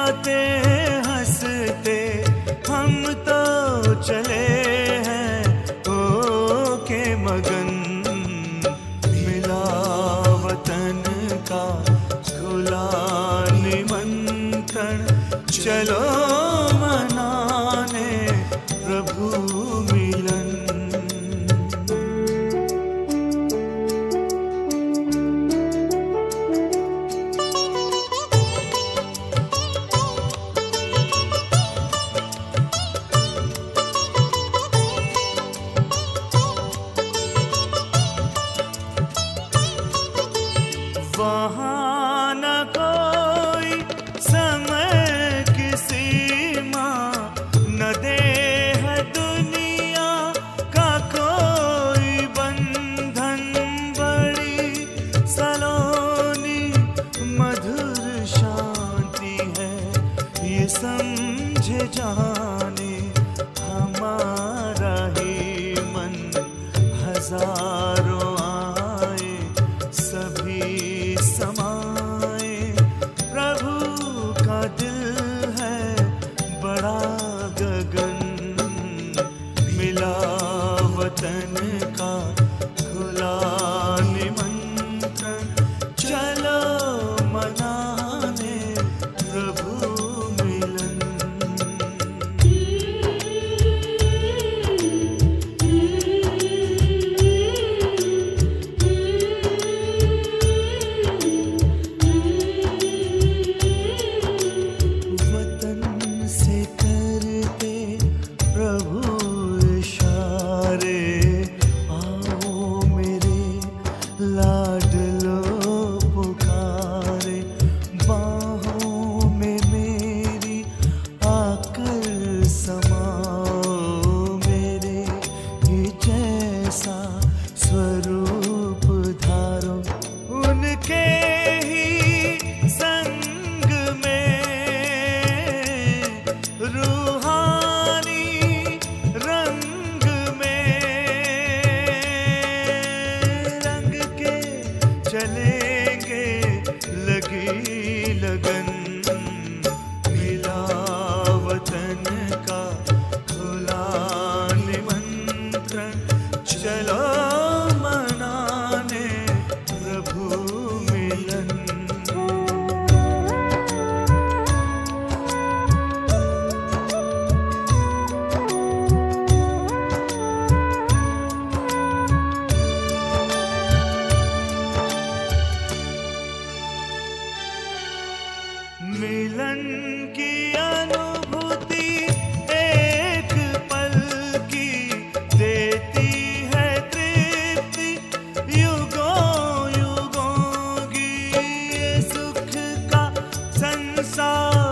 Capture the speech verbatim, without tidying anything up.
गाते हंसते हम तो चले हैं ओ के मगन। मिला वतन का खुला निमंत्रण, चलो मनाने प्रभु मिलन। वहाँ न कोई समय की सीमा, न देह दुनिया का कोई बंधन। बड़ी सलोनी मधुर शांति है, ये समझे जाने हमारा ही मन। हजारों आए सभी समाए, प्रभु का दिल है बड़ा गगन। मिला वतन का खुला निमंत्रण, चलो मनाने प्रभु मिलन। लाडलो पुकारे, बाहों में मेरी आकर समाओ। मेरे ही जैसा स्वरूप धारो, उनके ही संग में रूहानी रंग में चलेंगे लगी लगन। मिला वतन का खुला निमंत्रण, चलो मनाने प्रभु मिलन। मिलन की अनुभूति एक पल की देती है तृप्ति युगों युगों की। ये सुख का संसार